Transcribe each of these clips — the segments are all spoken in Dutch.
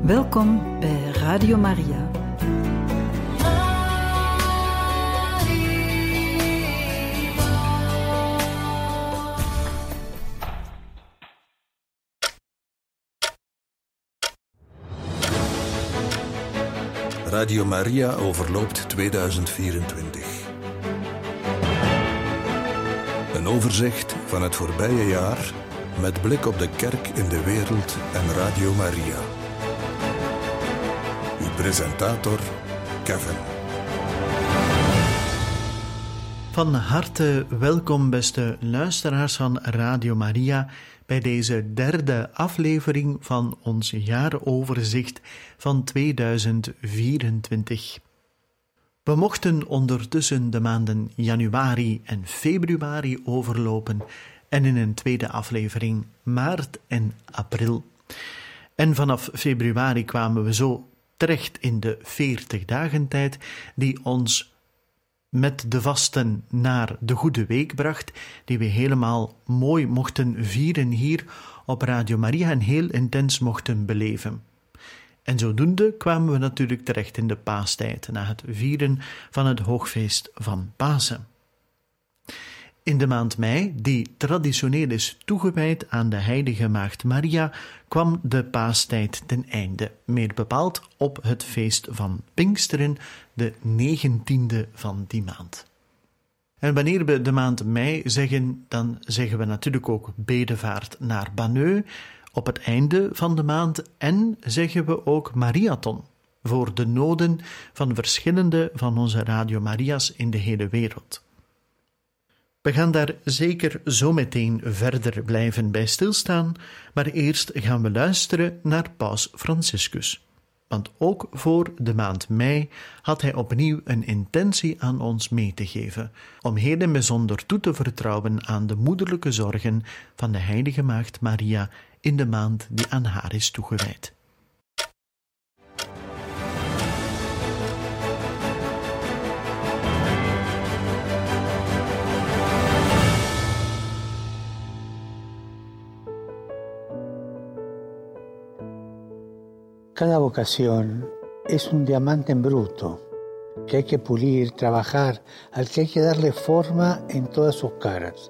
Welkom bij Radio Maria. Radio Maria overloopt 2024. Een overzicht van het voorbije jaar met blik op de kerk in de wereld en Radio Maria. Uw presentator Kevin. Van harte welkom, beste luisteraars van Radio Maria, bij deze derde aflevering van ons jaaroverzicht van 2024. We mochten ondertussen de maanden januari en februari overlopen en in een tweede aflevering maart en april. En vanaf februari kwamen we zo terecht in de 40-dagentijd die ons met de vasten naar de Goede Week bracht, die we helemaal mooi mochten vieren hier op Radio Maria en heel intens mochten beleven. En zodoende kwamen we natuurlijk terecht in de paastijd, na het vieren van het hoogfeest van Pasen. In de maand mei, die traditioneel is toegewijd aan de heilige Maagd Maria, kwam de paastijd ten einde, meer bepaald op het feest van Pinksteren, de 19e van die maand. En wanneer we de maand mei zeggen, dan zeggen we natuurlijk ook bedevaart naar Banneux op het einde van de maand en zeggen we ook Mariathon voor de noden van verschillende van onze Radio Maria's in de hele wereld. We gaan daar zeker zo meteen verder blijven bij stilstaan, maar eerst gaan we luisteren naar Paus Franciscus. Want ook voor de maand mei had hij opnieuw een intentie aan ons mee te geven, om heel en bijzonder toe te vertrouwen aan de moederlijke zorgen van de heilige Maagd Maria in de maand die aan haar is toegewijd. Cada vocación es un diamante en bruto, que hay que pulir, trabajar, al que hay que darle forma en todas sus caras.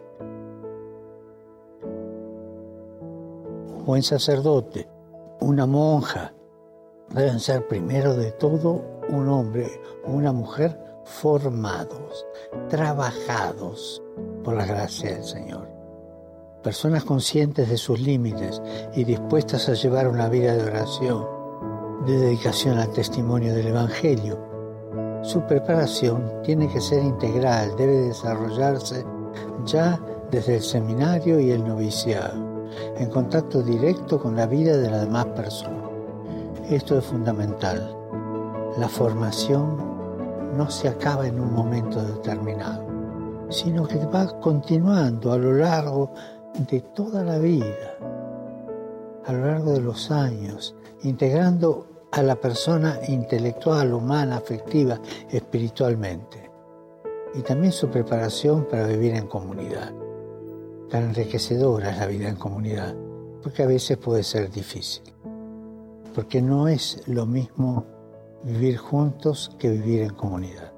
Un buen sacerdote, una monja, deben ser primero de todo un hombre o una mujer formados, trabajados por la gracia del Señor. Personas conscientes de sus límites y dispuestas a llevar una vida de oración, de dedicación al testimonio del Evangelio. Su preparación tiene que ser integral, debe desarrollarse ya desde el seminario y el noviciado, en contacto directo con la vida de las demás personas. Esto es fundamental. La formación no se acaba en un momento determinado, sino que va continuando a lo largo de toda la vida, a lo largo de los años, integrando a la persona intelectual, humana, afectiva, espiritualmente. Y también su preparación para vivir en comunidad. Tan enriquecedora es la vida en comunidad, porque a veces puede ser difícil. Porque no es lo mismo vivir juntos que vivir en comunidad.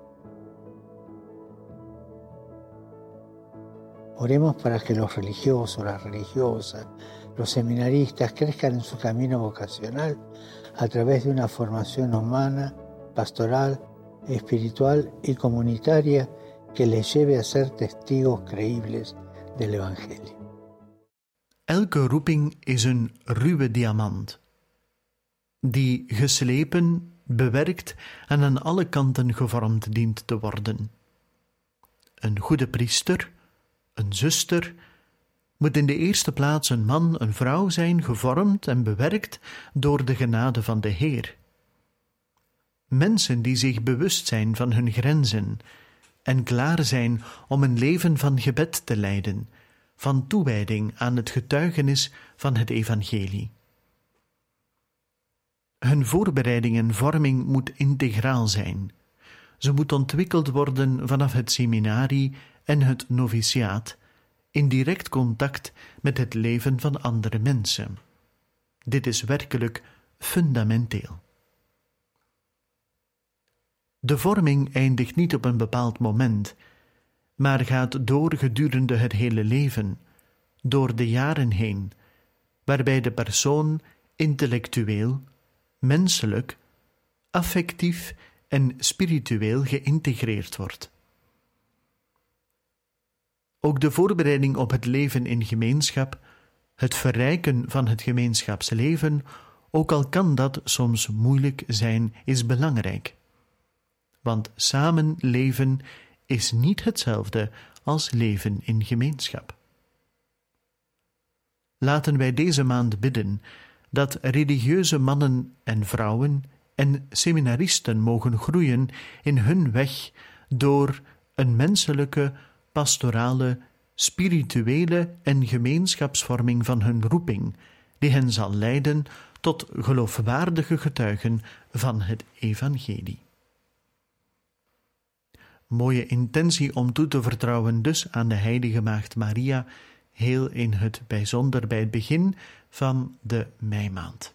Oremos para que los religiosos, las religiosas, los seminaristas crezcan en su camino vocacional a través de una formación humana, pastoral, espiritual y comunitaria que les lleve a ser testigos creíbles del Evangelio. Elke roeping is een ruwe diamant, die geslepen, bewerkt en aan alle kanten gevormd dient te worden. Een goede priester, een zuster, moet in de eerste plaats een man, een vrouw zijn, gevormd en bewerkt door de genade van de Heer. Mensen die zich bewust zijn van hun grenzen en klaar zijn om een leven van gebed te leiden, van toewijding aan het getuigenis van het evangelie. Hun voorbereiding en vorming moet integraal zijn. Ze moet ontwikkeld worden vanaf het seminarie en het noviciaat, in direct contact met het leven van andere mensen. Dit is werkelijk fundamenteel. De vorming eindigt niet op een bepaald moment, maar gaat door gedurende het hele leven, door de jaren heen, waarbij de persoon intellectueel, menselijk, affectief en spiritueel geïntegreerd wordt. Ook de voorbereiding op het leven in gemeenschap, het verrijken van het gemeenschapsleven, ook al kan dat soms moeilijk zijn, is belangrijk. Want samenleven is niet hetzelfde als leven in gemeenschap. Laten wij deze maand bidden dat religieuze mannen en vrouwen en seminaristen mogen groeien in hun weg door een menselijke, pastorale, spirituele en gemeenschapsvorming van hun roeping, die hen zal leiden tot geloofwaardige getuigen van het evangelie. Mooie intentie om toe te vertrouwen dus aan de heilige Maagd Maria, heel in het bijzonder bij het begin van de meimaand.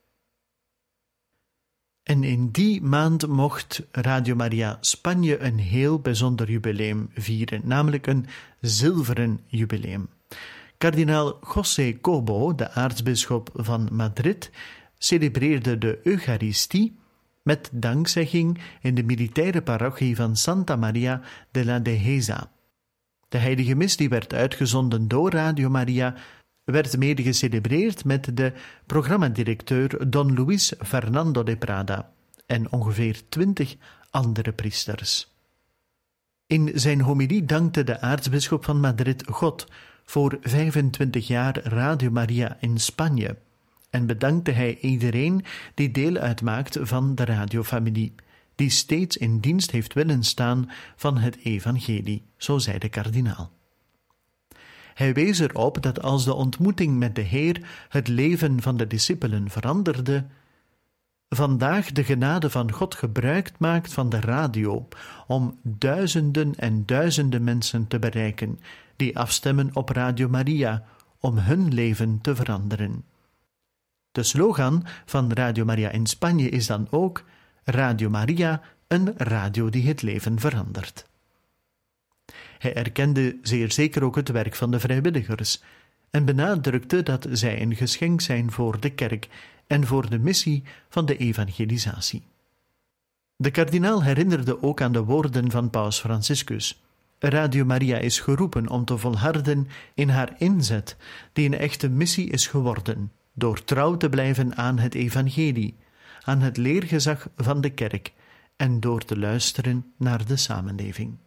En in die maand mocht Radio Maria Spanje een heel bijzonder jubileum vieren, namelijk een zilveren jubileum. Kardinaal José Cobo, de aartsbisschop van Madrid, celebreerde de Eucharistie met dankzegging in de militaire parochie van Santa Maria de la Dehesa. De heilige mis die werd uitgezonden door Radio Maria werd mede gecelebreerd met de programmadirecteur Don Luis Fernando de Prada en ongeveer 20 andere priesters. In zijn homilie dankte de aartsbisschop van Madrid God voor 25 jaar Radio Maria in Spanje en bedankte hij iedereen die deel uitmaakt van de radiofamilie, die steeds in dienst heeft willen staan van het evangelie, zo zei de kardinaal. Hij wees erop dat als de ontmoeting met de Heer het leven van de discipelen veranderde, vandaag de genade van God gebruik maakt van de radio om duizenden en duizenden mensen te bereiken die afstemmen op Radio Maria om hun leven te veranderen. De slogan van Radio Maria in Spanje is dan ook Radio Maria, een radio die het leven verandert. Hij erkende zeer zeker ook het werk van de vrijwilligers en benadrukte dat zij een geschenk zijn voor de kerk en voor de missie van de evangelisatie. De kardinaal herinnerde ook aan de woorden van paus Franciscus. Radio Maria is geroepen om te volharden in haar inzet, die een echte missie is geworden, door trouw te blijven aan het evangelie, aan het leergezag van de kerk en door te luisteren naar de samenleving.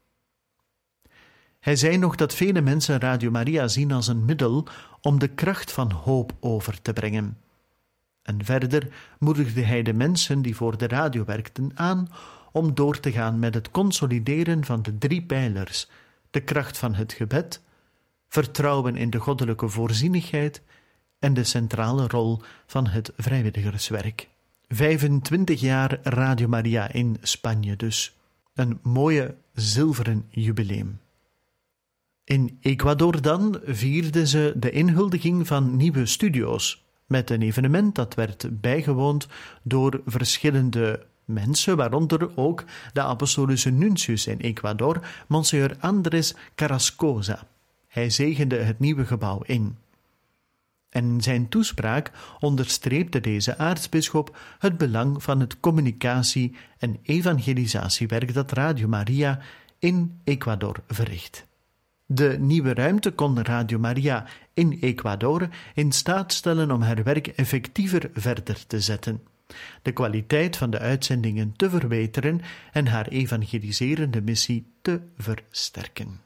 Hij zei nog dat vele mensen Radio Maria zien als een middel om de kracht van hoop over te brengen. En verder moedigde hij de mensen die voor de radio werkten aan om door te gaan met het consolideren van de 3 pijlers: de kracht van het gebed, vertrouwen in de goddelijke voorzienigheid en de centrale rol van het vrijwilligerswerk. 25 jaar Radio Maria in Spanje dus. Een mooie zilveren jubileum. In Ecuador dan vierden ze de inhuldiging van nieuwe studio's, met een evenement dat werd bijgewoond door verschillende mensen, waaronder ook de apostolische nuntius in Ecuador, Monsignor Andrés Carrascosa. Hij zegende het nieuwe gebouw in. En in zijn toespraak onderstreepte deze aartsbisschop het belang van het communicatie- en evangelisatiewerk dat Radio Maria in Ecuador verricht. De nieuwe ruimte kon Radio Maria in Ecuador in staat stellen om haar werk effectiever verder te zetten, de kwaliteit van de uitzendingen te verbeteren en haar evangeliserende missie te versterken.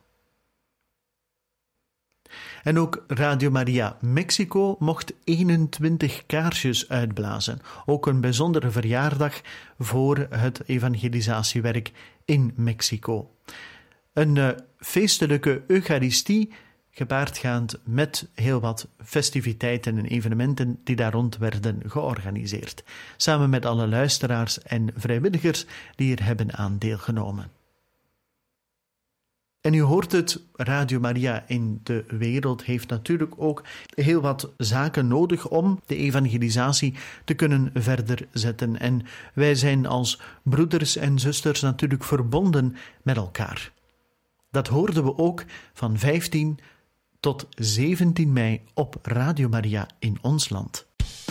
En ook Radio Maria Mexico mocht 21 kaarsjes uitblazen, ook een bijzondere verjaardag voor het evangelisatiewerk in Mexico. Een feestelijke Eucharistie, gepaardgaand met heel wat festiviteiten en evenementen die daar rond werden georganiseerd, samen met alle luisteraars en vrijwilligers die er hebben aan deelgenomen. En u hoort het, Radio Maria in de wereld heeft natuurlijk ook heel wat zaken nodig om de evangelisatie te kunnen verder zetten. En wij zijn als broeders en zusters natuurlijk verbonden met elkaar. Dat hoorden we ook van 15 tot 17 mei op Radio Maria in ons land.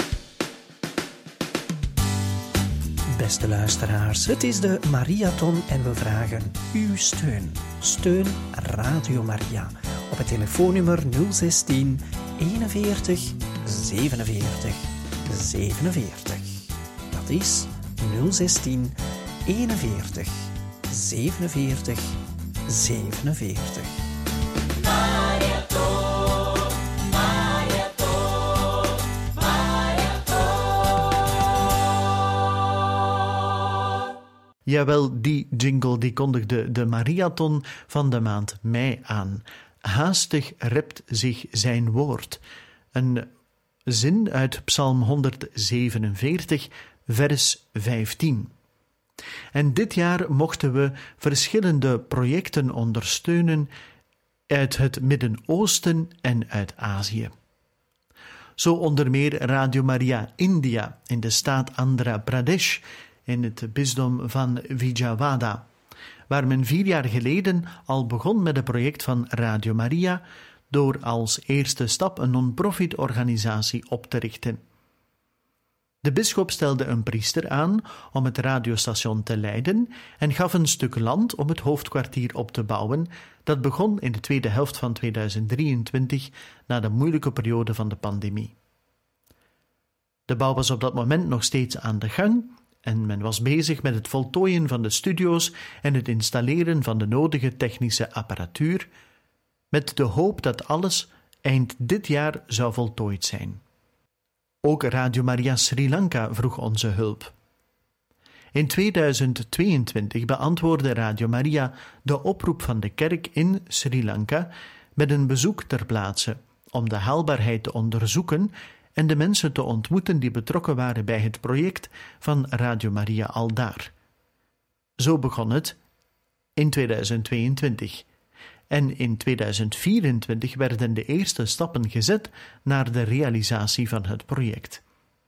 Beste luisteraars, het is de Mariathon en we vragen uw steun. Steun Radio Maria op het telefoonnummer 016 41 47 47. Dat is 016 41 47 47. Jawel, die jingle die kondigde de Mariathon van de maand mei aan. Haastig rept zich zijn woord. Een zin uit Psalm 147, vers 15. En dit jaar mochten we verschillende projecten ondersteunen uit het Midden-Oosten en uit Azië. Zo onder meer Radio Maria India in de staat Andhra Pradesh in het bisdom van Vijayawada, waar men 4 jaar geleden al begon met het project van Radio Maria door als eerste stap een non-profit organisatie op te richten. De bisschop stelde een priester aan om het radiostation te leiden en gaf een stuk land om het hoofdkwartier op te bouwen. Dat begon in de tweede helft van 2023, na de moeilijke periode van de pandemie. De bouw was op dat moment nog steeds aan de gang en men was bezig met het voltooien van de studio's en het installeren van de nodige technische apparatuur, met de hoop dat alles eind dit jaar zou voltooid zijn. Ook Radio Maria Sri Lanka vroeg onze hulp. In 2022 beantwoordde Radio Maria de oproep van de kerk in Sri Lanka met een bezoek ter plaatse om de haalbaarheid te onderzoeken en de mensen te ontmoeten die betrokken waren bij het project van Radio Maria aldaar. Zo begon het in 2022. En in 2024 werden de eerste stappen gezet naar de realisatie van het project.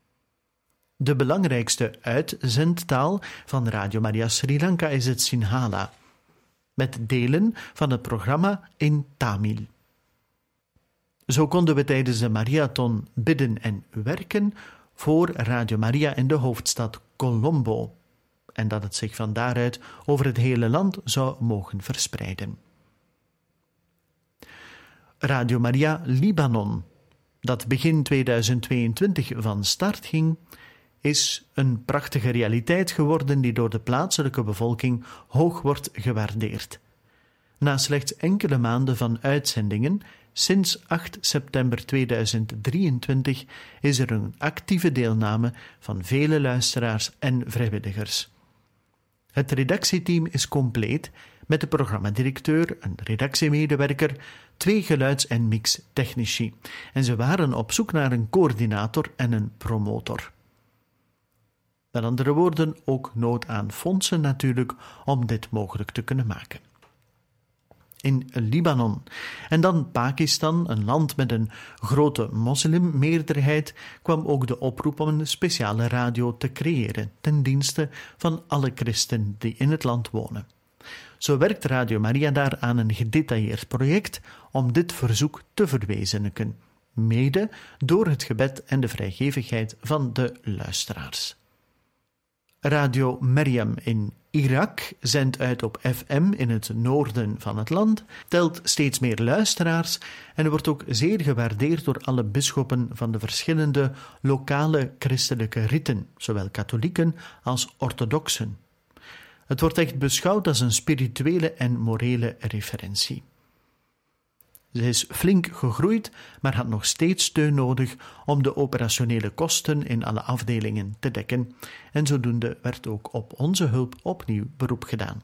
De belangrijkste uitzendtaal van Radio Maria Sri Lanka is het Sinhala, met delen van het programma in Tamil. Zo konden we tijdens de Mariathon bidden en werken voor Radio Maria in de hoofdstad Colombo, en dat het zich van daaruit over het hele land zou mogen verspreiden. Radio Maria Libanon, dat begin 2022 van start ging, is een prachtige realiteit geworden die door de plaatselijke bevolking hoog wordt gewaardeerd. Na slechts enkele maanden van uitzendingen, sinds 8 september 2023, is er een actieve deelname van vele luisteraars en vrijwilligers. Het redactieteam is compleet met de programmadirecteur, een redactiemedewerker, 2 geluids- en mixtechnici. En ze waren op zoek naar een coördinator en een promotor. Met andere woorden, ook nood aan fondsen natuurlijk om dit mogelijk te kunnen maken. In Libanon en dan Pakistan, een land met een grote moslimmeerderheid, kwam ook de oproep om een speciale radio te creëren ten dienste van alle christenen die in het land wonen. Zo werkt Radio Maria daar aan een gedetailleerd project om dit verzoek te verwezenlijken, mede door het gebed en de vrijgevigheid van de luisteraars. Radio Maryam in Irak zendt uit op FM in het noorden van het land, telt steeds meer luisteraars en wordt ook zeer gewaardeerd door alle bisschoppen van de verschillende lokale christelijke riten, zowel katholieken als orthodoxen. Het wordt echt beschouwd als een spirituele en morele referentie. Ze is flink gegroeid, maar had nog steeds steun nodig om de operationele kosten in alle afdelingen te dekken. En zodoende werd ook op onze hulp opnieuw beroep gedaan.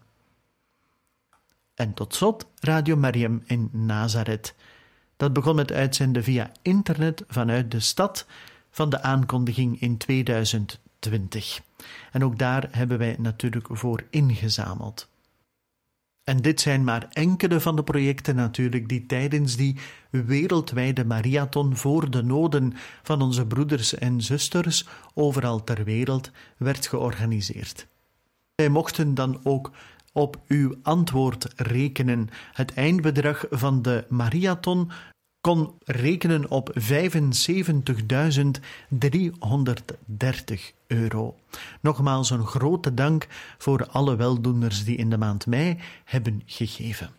En tot slot Radio Maryam in Nazareth. Dat begon met uitzenden via internet vanuit de stad van de aankondiging in 2020. En ook daar hebben wij natuurlijk voor ingezameld. En dit zijn maar enkele van de projecten natuurlijk die tijdens die wereldwijde Mariathon voor de noden van onze broeders en zusters overal ter wereld werd georganiseerd. Wij mochten dan ook op uw antwoord rekenen. Het eindbedrag van de Mariathon kon rekenen op €75.330. Nogmaals een grote dank voor alle weldoeners die in de maand mei hebben gegeven.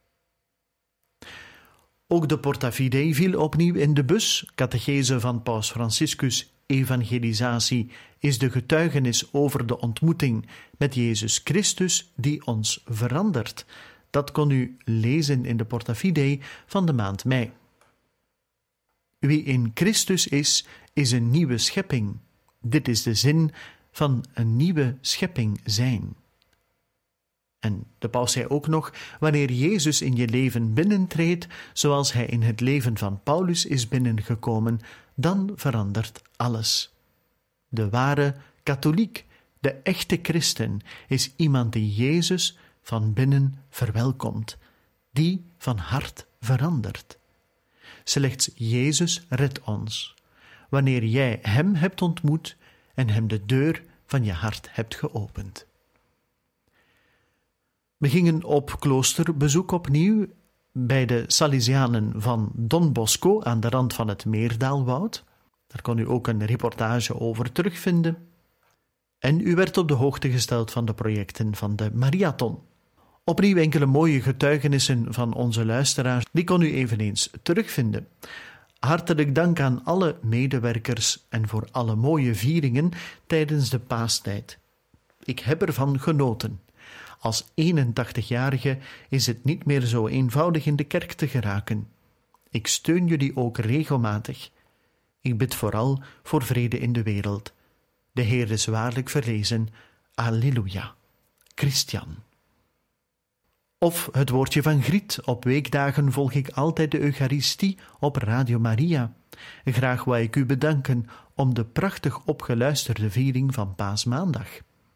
Ook de Porta Fidei viel opnieuw in de bus. Catechese van Paus Franciscus, evangelisatie, is de getuigenis over de ontmoeting met Jezus Christus die ons verandert. Dat kon u lezen in de Porta Fidei van de maand mei. Wie in Christus is een nieuwe schepping. Dit is de zin van een nieuwe schepping zijn. En de paus zei ook nog, wanneer Jezus in je leven binnentreedt, zoals hij in het leven van Paulus is binnengekomen, dan verandert alles. De ware katholiek, de echte christen, is iemand die Jezus van binnen verwelkomt, die van hart verandert. Slechts Jezus redt ons, wanneer jij hem hebt ontmoet en hem de deur van je hart hebt geopend. We gingen op kloosterbezoek opnieuw bij de Salesianen van Don Bosco aan de rand van het Meerdaalwoud. Daar kon u ook een reportage over terugvinden. En u werd op de hoogte gesteld van de projecten van de Mariathon. Opnieuw enkele mooie getuigenissen van onze luisteraars, die kon u eveneens terugvinden. Hartelijk dank aan alle medewerkers en voor alle mooie vieringen tijdens de paastijd. Ik heb ervan genoten. Als 81-jarige is het niet meer zo eenvoudig in de kerk te geraken. Ik steun jullie ook regelmatig. Ik bid vooral voor vrede in de wereld. De Heer is waarlijk verrezen. Alleluia. Christian. Of het woordje van Griet. Op weekdagen volg ik altijd de Eucharistie op Radio Maria. Graag wou ik u bedanken om de prachtig opgeluisterde viering van Paasmaandag.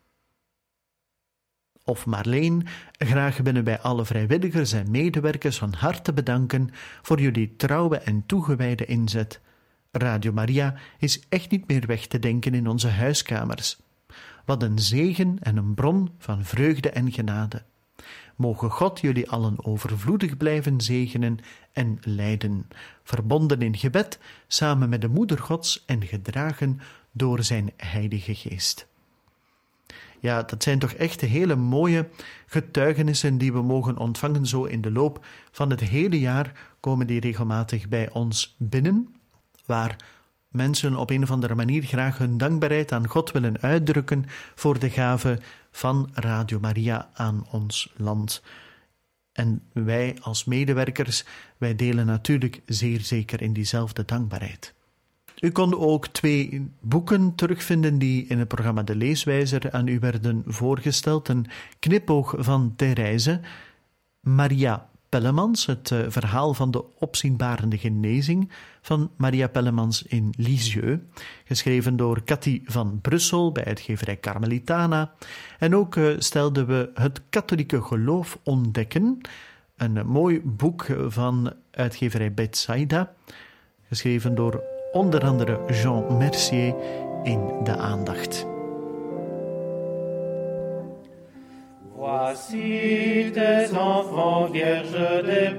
Of Marleen, graag willen wij alle vrijwilligers en medewerkers van harte bedanken voor jullie trouwe en toegewijde inzet. Radio Maria is echt niet meer weg te denken in onze huiskamers. Wat een zegen en een bron van vreugde en genade. Mogen God jullie allen overvloedig blijven zegenen en leiden, verbonden in gebed, samen met de Moeder Gods en gedragen door zijn Heilige Geest. Ja, dat zijn toch echt hele mooie getuigenissen die we mogen ontvangen. Zo in de loop van het hele jaar komen die regelmatig bij ons binnen, waar mensen op een of andere manier graag hun dankbaarheid aan God willen uitdrukken voor de gave van Radio Maria aan ons land. En wij als medewerkers, wij delen natuurlijk zeer zeker in diezelfde dankbaarheid. U kon ook 2 boeken terugvinden die in het programma De Leeswijzer aan u werden voorgesteld. Een knipoog van Therese, Maria Pellemans, het verhaal van de opzienbarende genezing van Maria Pellemans in Lisieux, geschreven door Cathy van Brussel bij uitgeverij Carmelitana. En ook stelden we Het katholieke geloof ontdekken, een mooi boek van uitgeverij Bethsaida, geschreven door onder andere Jean Mercier, in de aandacht. Voici tes enfants, Vierge des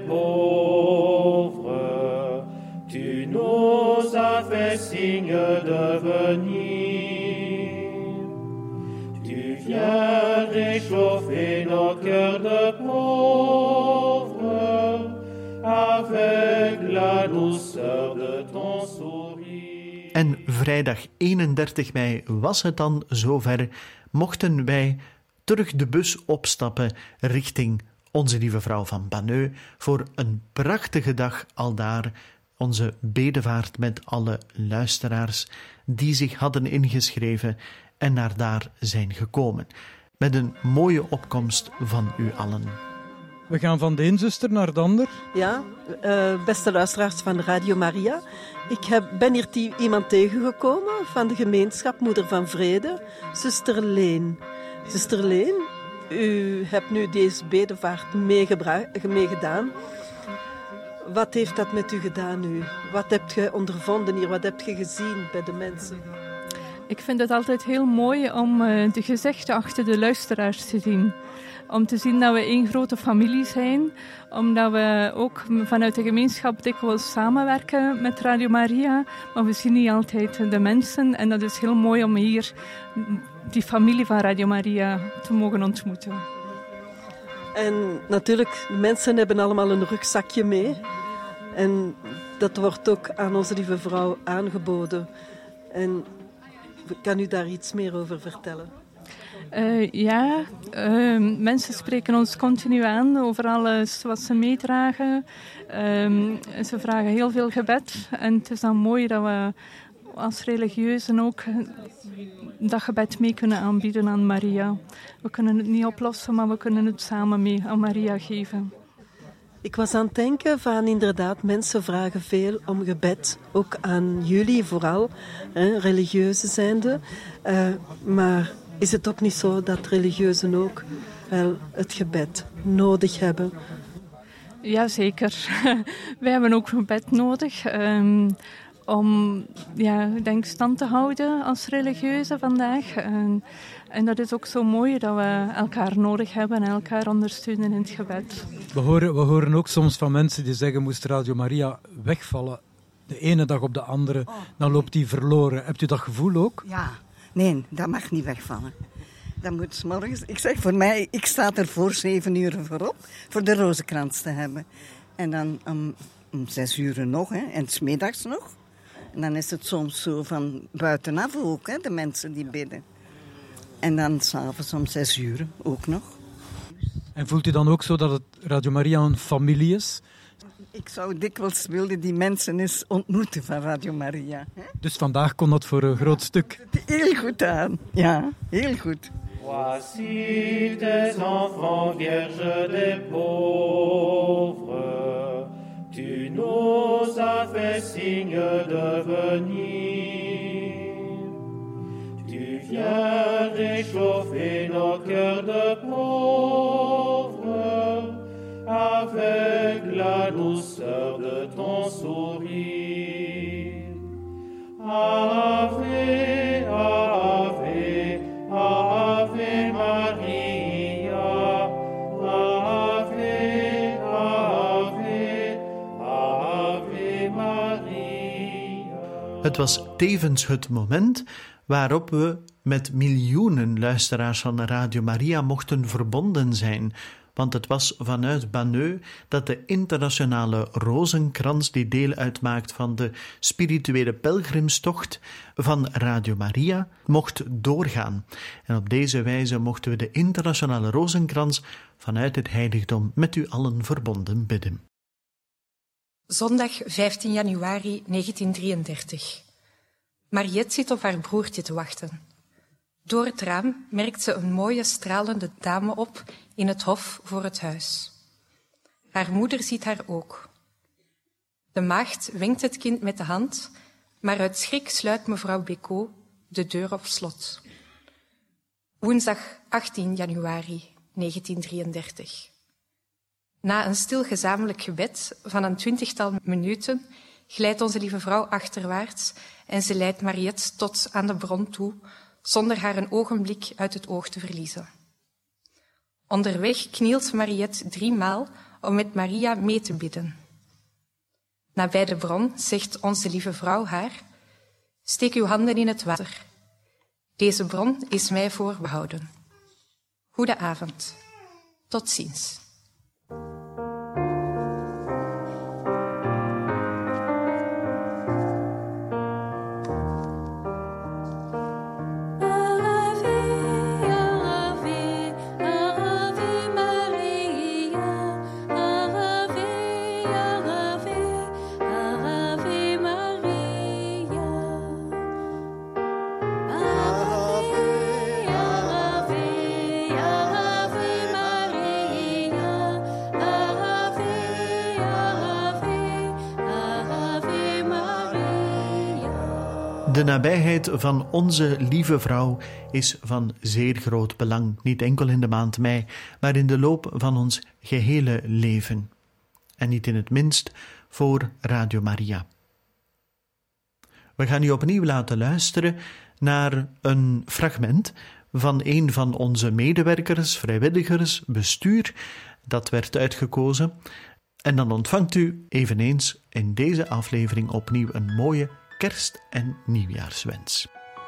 pauvres, tu nous as fait signe de venir. Tu viens réchauffer nos cœurs de pauvres, avec la douceur de ton sourire. En vrijdag 31 mei was het dan zover, mochten wij terug de bus opstappen richting Onze Lieve Vrouw van Banneux voor een prachtige dag aldaar, onze bedevaart met alle luisteraars die zich hadden ingeschreven en naar daar zijn gekomen, met een mooie opkomst van u allen. We gaan van de een zuster naar de ander. Ja, beste luisteraars van Radio Maria. Ik ben hier iemand tegengekomen van de gemeenschap Moeder van Vrede, zuster Leen. Zuster Leen, U hebt nu deze bedevaart meegedaan. Wat heeft dat met u gedaan nu? Wat heb je ondervonden hier? Wat heb je gezien bij de mensen? Ik vind het altijd heel mooi om de gezichten achter de luisteraars te zien. Om te zien dat we één grote familie zijn. Omdat we ook vanuit de gemeenschap dikwijls samenwerken met Radio Maria. Maar we zien niet altijd de mensen. En dat is heel mooi om hier die familie van Radio Maria te mogen ontmoeten. En natuurlijk, de mensen hebben allemaal een rugzakje mee. En dat wordt ook aan onze lieve vrouw aangeboden. En kan u daar iets meer over vertellen? Mensen spreken ons continu aan over alles wat ze meedragen. Ze vragen heel veel gebed. En het is dan mooi dat we als religieuzen ook dat gebed mee kunnen aanbieden aan Maria. We kunnen het niet oplossen, maar we kunnen het samen mee aan Maria geven. Ik was aan het denken van inderdaad, mensen vragen veel om gebed. Ook aan jullie vooral, religieuzen zijnde. Maar is het ook niet zo dat religieuzen ook wel het gebed nodig hebben? Jazeker. Wij hebben ook gebed nodig. Om stand te houden als religieuzen vandaag. En dat is ook zo mooi dat we elkaar nodig hebben en elkaar ondersteunen in het gebed. We horen ook soms van mensen die zeggen, moest Radio Maria wegvallen de ene dag op de andere, dan loopt die verloren. Hebt u dat gevoel ook? Ja, nee, dat mag niet wegvallen. Dat moet 's morgens. Ik zeg voor mij, ik sta er voor 7 uur voorop voor de rozenkrans te hebben. En dan om 6 uur nog, en 's middags nog. En dan is het soms zo van buitenaf ook, de mensen die bidden. En dan 's avonds om 6 uur ook nog. En voelt u dan ook zo dat het Radio Maria een familie is? Ik zou dikwijls willen die mensen eens ontmoeten van Radio Maria. Hè? Dus vandaag kon dat voor een groot stuk. Heel goed aan, ja, heel goed. Voici tes enfants vierges des pauvres, tu nous as fait signe de venir. Tu viens réchauffer nos cœurs de pauvres, avec la douceur de ton sourire. Ave, ave, ave Maria, ave, ave, ave Maria. Het was tevens het moment waarop we met miljoenen luisteraars van Radio Maria mochten verbonden zijn, want het was vanuit Banneux dat de internationale rozenkrans, die deel uitmaakt van de spirituele pelgrimstocht van Radio Maria, mocht doorgaan. En op deze wijze mochten we de internationale rozenkrans vanuit het heiligdom met u allen verbonden bidden. Zondag 15 januari 1933. Mariette zit op haar broertje te wachten. Door het raam merkt ze een mooie stralende dame op in het hof voor het huis. Haar moeder ziet haar ook. De maagd wenkt het kind met de hand, maar uit schrik sluit mevrouw Bécot de deur op slot. Woensdag 18 januari 1933. Na een stil gezamenlijk gebed van een 20-tal minuten glijdt onze lieve vrouw achterwaarts en ze leidt Mariette tot aan de bron toe, zonder haar een ogenblik uit het oog te verliezen. Onderweg knielt Mariette 3 maal om met Maria mee te bidden. Nabij de bron zegt onze lieve vrouw haar: steek uw handen in het water. Deze bron is mij voorbehouden. Goedenavond. Tot ziens. Ave Maria. De nabijheid van onze lieve vrouw is van zeer groot belang, niet enkel in de maand mei, maar in de loop van ons gehele leven. En niet in het minst voor Radio Maria. We gaan u opnieuw laten luisteren naar een fragment van een van onze medewerkers, vrijwilligers, bestuur, dat werd uitgekozen. En dan ontvangt u eveneens in deze aflevering opnieuw een mooie kerst- en nieuwjaarswens.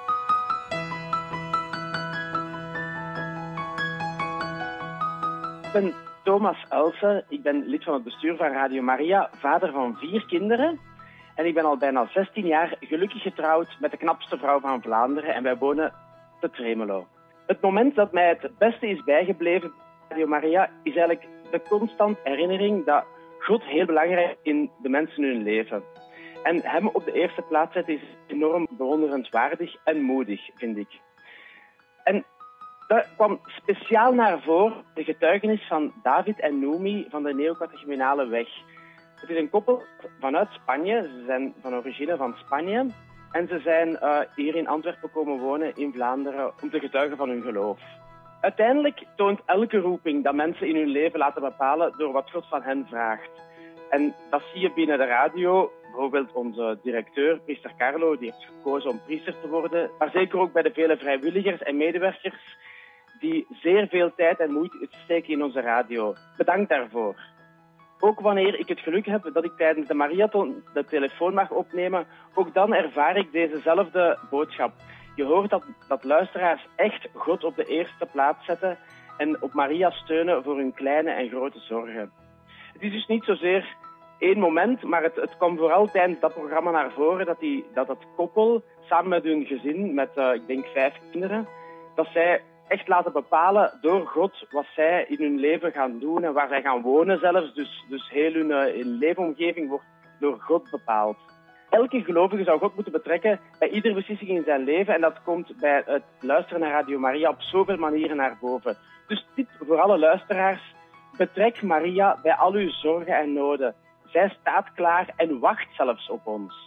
Ik ben Thomas Ulsen, ik ben lid van het bestuur van Radio Maria, vader van 4 kinderen. En ik ben al bijna 16 jaar gelukkig getrouwd met de knapste vrouw van Vlaanderen en wij wonen te Tremelo. Het moment dat mij het beste is bijgebleven bij Radio Maria is eigenlijk de constant herinnering dat God heel belangrijk is in de mensen hun leven. En hem op de eerste plaats zetten is enorm bewonderenswaardig en moedig, vind ik. En dat kwam speciaal naar voren de getuigenis van David en Noemi van de Neocatechumenale Weg. Het is een koppel vanuit Spanje. Ze zijn van origine van Spanje. En ze zijn hier in Antwerpen komen wonen in Vlaanderen om te getuigen van hun geloof. Uiteindelijk toont elke roeping dat mensen in hun leven laten bepalen door wat God van hen vraagt. En dat zie je binnen de radio. Bijvoorbeeld onze directeur, priester Carlo, die heeft gekozen om priester te worden. Maar zeker ook bij de vele vrijwilligers en medewerkers die zeer veel tijd en moeite steken in onze radio. Bedankt daarvoor. Ook wanneer ik het geluk heb dat ik tijdens de marathon de telefoon mag opnemen, ook dan ervaar ik dezezelfde boodschap. Je hoort dat luisteraars echt God op de eerste plaats zetten en op Maria steunen voor hun kleine en grote zorgen. Het is dus niet zozeer één moment, maar het kwam vooral tijdens dat programma naar voren dat het koppel samen met hun gezin, met ik denk 5 kinderen, dat zij echt laten bepalen door God wat zij in hun leven gaan doen en waar zij gaan wonen zelfs. Dus heel hun leefomgeving wordt door God bepaald. Elke gelovige zou God moeten betrekken bij iedere beslissing in zijn leven en dat komt bij het luisteren naar Radio Maria op zoveel manieren naar boven. Dus tip voor alle luisteraars, betrek Maria bij al uw zorgen en noden. Zij staat klaar en wacht zelfs op ons.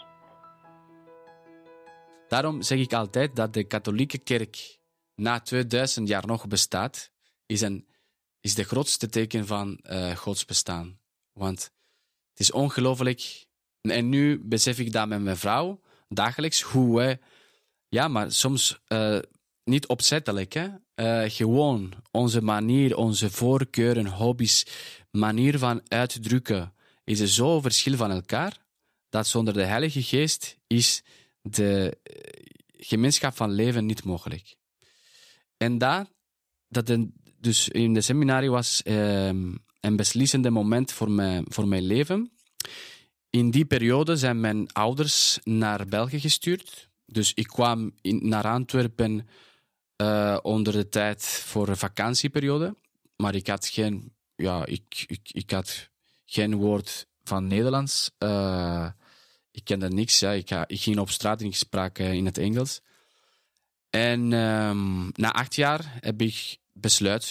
Daarom zeg ik altijd dat de katholieke kerk na 2000 jaar nog bestaat, is de grootste teken van Gods bestaan. Want het is ongelooflijk. En nu besef ik dat met mijn vrouw dagelijks hoe wij, ja, maar soms niet opzettelijk, hè? Gewoon onze manier, onze voorkeuren, hobby's, manier van uitdrukken is er zo verschil van elkaar dat zonder de Heilige Geest is de gemeenschap van leven niet mogelijk. En dus in de seminarie was een beslissende moment voor mijn leven. In die periode zijn mijn ouders naar België gestuurd. Dus ik kwam naar Antwerpen onder de tijd voor een vakantieperiode. Maar ik had geen woord van Nederlands. Ik kende niks. Ja. Ik ging op straat en ik sprak in het Engels. En na 8 jaar heb ik besluit,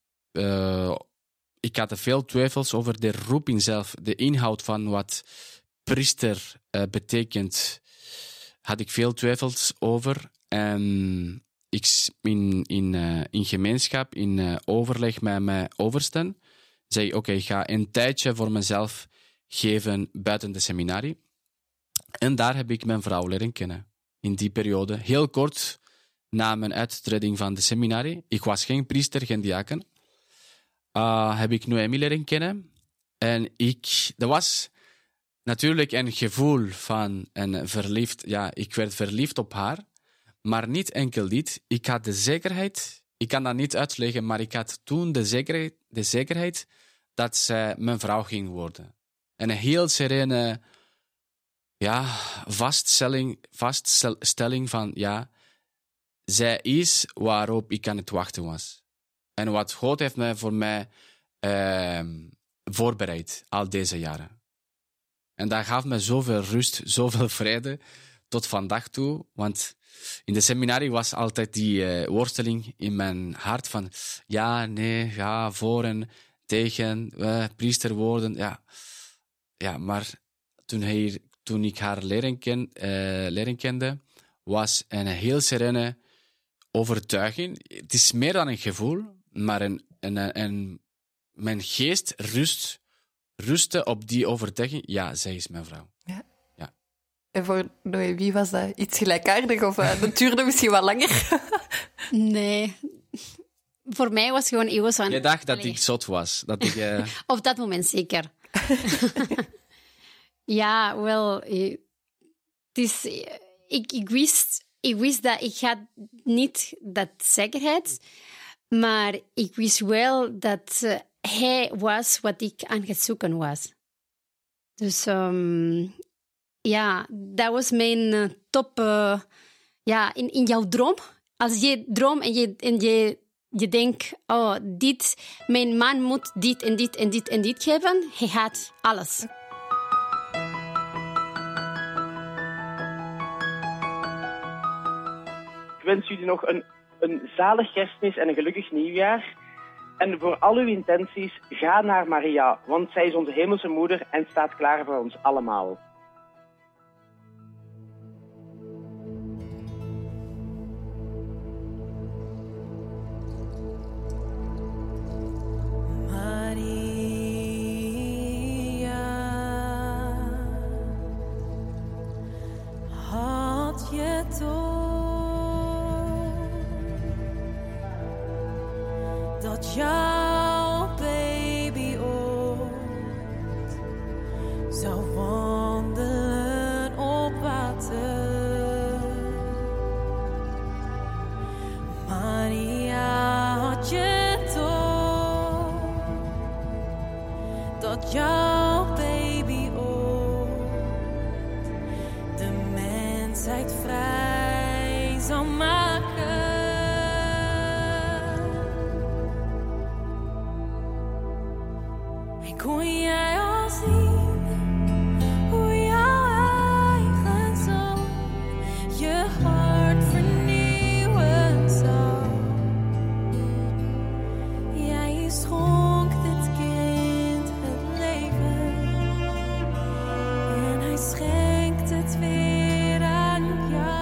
ik had veel twijfels over de roeping zelf, de inhoud van wat priester betekent, had ik veel twijfels over. En ik in gemeenschap, in overleg met mijn oversten, zei oké, ik ga een tijdje voor mezelf geven buiten de seminarie. En daar heb ik mijn vrouw leren kennen. In die periode, heel kort na mijn uittreding van de seminarie. Ik was geen priester, geen diaken. Heb ik Noemi leren kennen. En dat was natuurlijk een gevoel van verliefd. Ja, ik werd verliefd op haar. Maar niet enkel dit. Ik had de zekerheid, ik kan dat niet uitleggen, maar ik had toen de zekerheid dat zij mijn vrouw ging worden. En een heel serene vaststelling van zij is waarop ik aan het wachten was. En wat God heeft voor mij voorbereid al deze jaren. En dat gaf me zoveel rust, zoveel vrede tot vandaag toe. Want in de seminarie was altijd die worsteling in mijn hart van ja, nee, ja, voor en tegen, priester worden. Ja, maar toen ik haar leren kende, was een heel serene overtuiging. Het is meer dan een gevoel, maar mijn geest rustte op die overtuiging. Ja, zij is mijn vrouw. Ja. Ja. En voor Noémie was dat iets gelijkaardig of dat duurde misschien wat langer? Nee. Voor mij was het gewoon eeuwig van... Je dacht dat ik zot was. Dat ik, Op dat moment zeker. Ja, wel... Ik wist dat ik had niet dat zekerheid, maar ik wist wel dat hij was wat ik aan het zoeken was. Dus dat was mijn top... in jouw droom, als je droomt en je denkt, mijn man moet dit en dit en dit en dit geven, hij had alles. Ik wens jullie nog een zalig kerstmis en een gelukkig nieuwjaar. En voor al uw intenties, ga naar Maria, want zij is onze hemelse moeder en staat klaar voor ons allemaal. Had je toch dat jouw baby ooit zou wandelen op water? Maria, had je toch dat jouw baby ooit de mensheid vrij zou maken? Kon jij al zien hoe jouw eigen zoon je hart vernieuwen zou? Jij schonk dit kind het leven en hij schenkt het weer aan jou.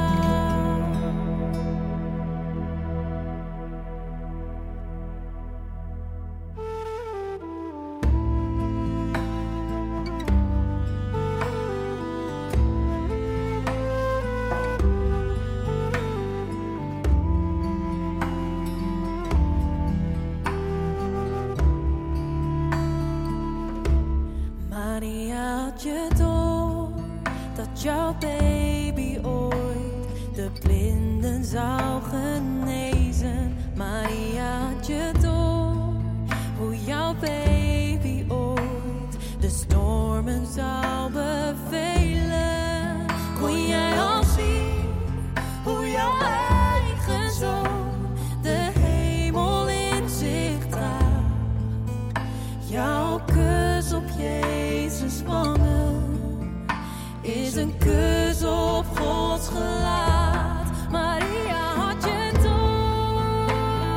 Maria, had je door dat jouw baby ooit de blinden zou genezen? Maria, had je door hoe jouw baby ooit de stormen zou bevelen? Kon jij al zien hoe jouw eigen zoon de hemel in zich draagt? Jouw kus op Jezus wangen is een kus op Gods gelaat. Maria, had je door?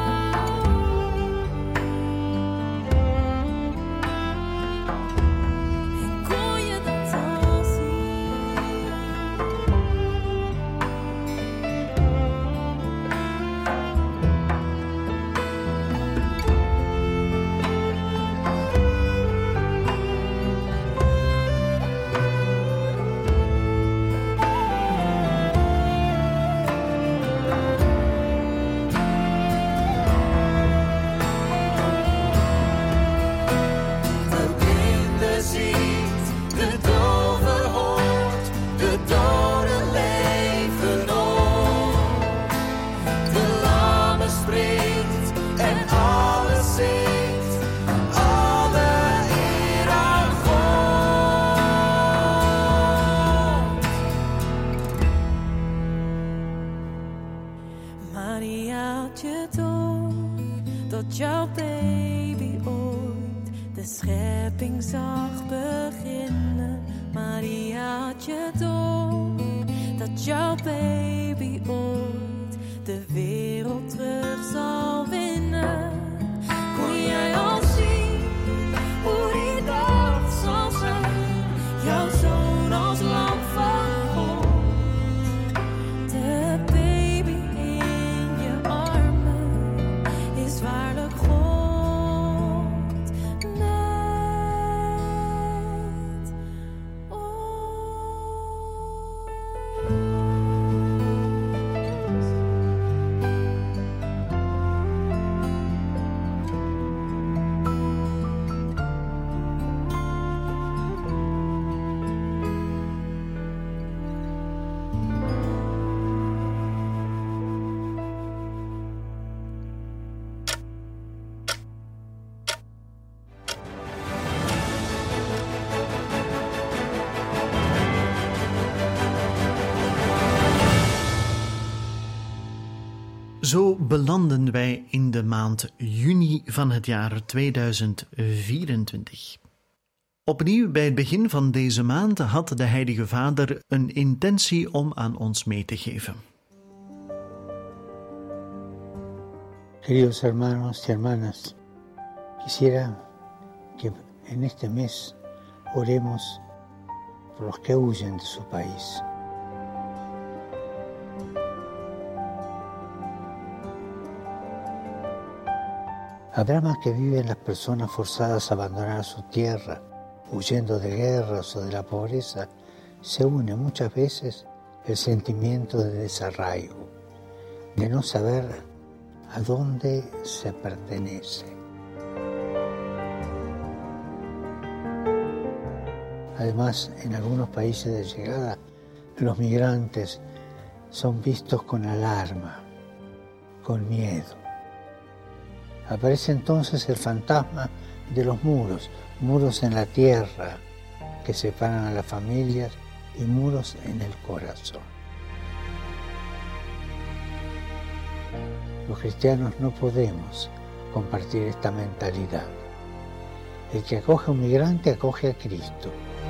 En kon je dat al zien? Maria, had je door dat jouw baby ooit de schepping zag beginnen? Maria, had je door dat jouw baby ooit de wereld terug zal winnen? Kon jij al zien hoe die dag zal zijn? Jouw zoon als lam van God Zo belanden wij in de maand juni van het jaar 2024. Opnieuw bij het begin van deze maand had de Heilige Vader een intentie om aan ons mee te geven. Queridos hermanos y hermanas, quisiera que en este mes oremos por los que huyen de su país. Habrá más que viven las personas forzadas a abandonar su tierra, huyendo de guerras o de la pobreza, se une muchas veces el sentimiento de desarraigo, de no saber a dónde se pertenece. Además, en algunos países de llegada, los migrantes son vistos con alarma, con miedo. Aparece entonces el fantasma de los muros, muros en la tierra que separan a las familias y muros en el corazón. Los cristianos no podemos compartir esta mentalidad. El que acoge a un migrante acoge a Cristo.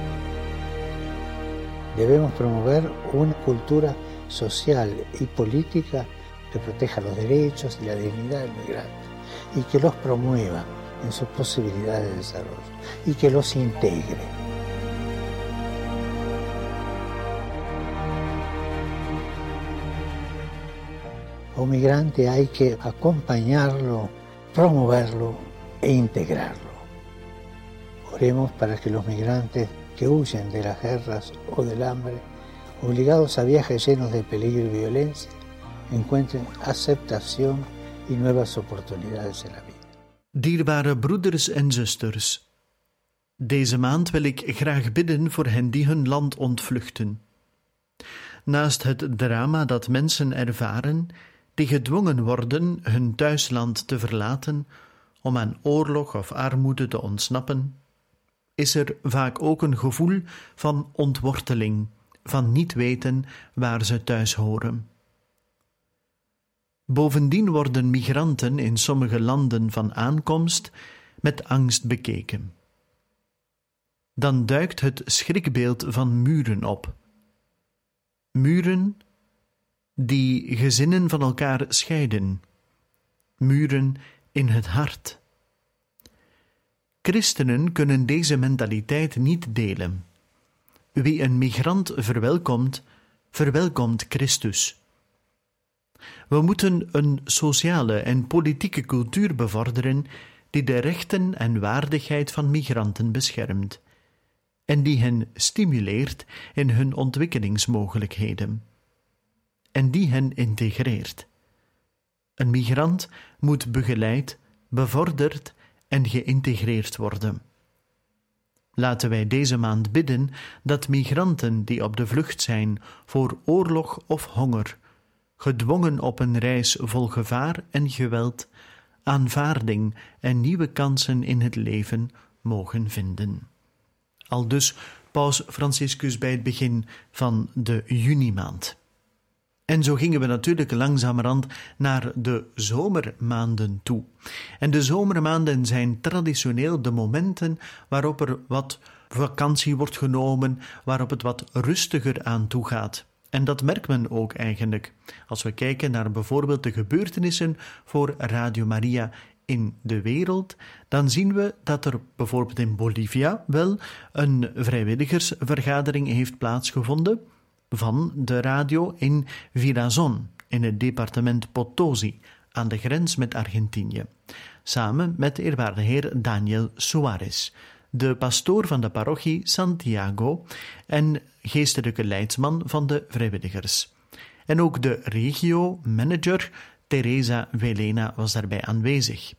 Debemos promover una cultura social y política que proteja los derechos y la dignidad del migrante y que los promueva en sus posibilidades de desarrollo y que los integre. A un migrante hay que acompañarlo, promoverlo e integrarlo. Oremos para que los migrantes que huyen de las guerras o del hambre, obligados a viajes llenos de peligro y violencia, encuentren aceptación y nuevas oportunidades en la vida. Dierbare broeders en zusters, deze maand wil ik graag bidden voor hen die hun land ontvluchten. Naast het drama dat mensen ervaren, die gedwongen worden hun thuisland te verlaten om aan oorlog of armoede te ontsnappen, is er vaak ook een gevoel van ontworteling, van niet weten waar ze thuis horen. Bovendien worden migranten in sommige landen van aankomst met angst bekeken. Dan duikt het schrikbeeld van muren op. Muren die gezinnen van elkaar scheiden. Muren in het hart. Christenen kunnen deze mentaliteit niet delen. Wie een migrant verwelkomt, verwelkomt Christus. We moeten een sociale en politieke cultuur bevorderen die de rechten en waardigheid van migranten beschermt en die hen stimuleert in hun ontwikkelingsmogelijkheden en die hen integreert. Een migrant moet begeleid, bevorderd en geïntegreerd worden. Laten wij deze maand bidden dat migranten die op de vlucht zijn voor oorlog of honger, gedwongen op een reis vol gevaar en geweld, aanvaarding en nieuwe kansen in het leven mogen vinden. Aldus Paus Franciscus bij het begin van de junimaand. En zo gingen we natuurlijk langzamerhand naar de zomermaanden toe. En de zomermaanden zijn traditioneel de momenten waarop er wat vakantie wordt genomen, waarop het wat rustiger aan toe gaat. En dat merkt men ook eigenlijk. Als we kijken naar bijvoorbeeld de gebeurtenissen voor Radio Maria in de wereld, dan zien we dat er bijvoorbeeld in Bolivia wel een vrijwilligersvergadering heeft plaatsgevonden van de radio in Villazón, in het departement Potosí, aan de grens met Argentinië, samen met de eerwaarde heer Daniel Suárez, de pastoor van de parochie Santiago en geestelijke leidsman van de vrijwilligers. En ook de regio-manager Teresa Velena was daarbij aanwezig.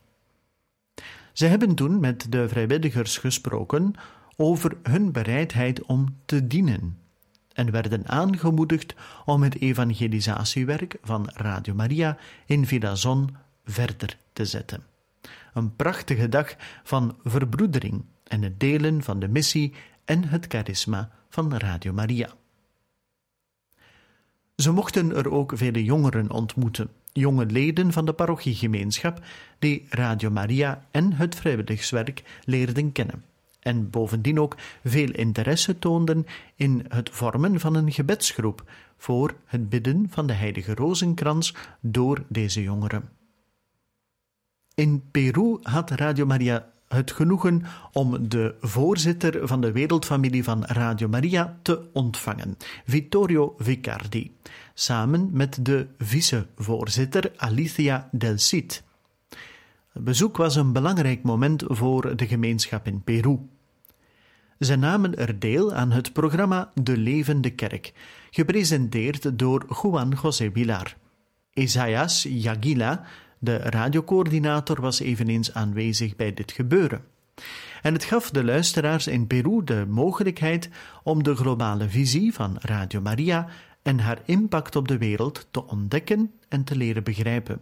Ze hebben toen met de vrijwilligers gesproken over hun bereidheid om te dienen en werden aangemoedigd om het evangelisatiewerk van Radio Maria in Villazón verder te zetten. Een prachtige dag van verbroedering en het delen van de missie en het charisma van Radio Maria. Ze mochten er ook vele jongeren ontmoeten, jonge leden van de parochiegemeenschap die Radio Maria en het vrijwilligerswerk leerden kennen. En bovendien ook veel interesse toonden in het vormen van een gebedsgroep voor het bidden van de heilige rozenkrans door deze jongeren. In Peru had Radio Maria het genoegen om de voorzitter van de wereldfamilie van Radio Maria te ontvangen, Vittorio Vicardi, samen met de vicevoorzitter Alicia Del Cid. Het bezoek was een belangrijk moment voor de gemeenschap in Peru. Ze namen er deel aan het programma De Levende Kerk, gepresenteerd door Juan José Villar. Isaias Jagila, de radiocoördinator, was eveneens aanwezig bij dit gebeuren. En het gaf de luisteraars in Peru de mogelijkheid om de globale visie van Radio Maria en haar impact op de wereld te ontdekken en te leren begrijpen.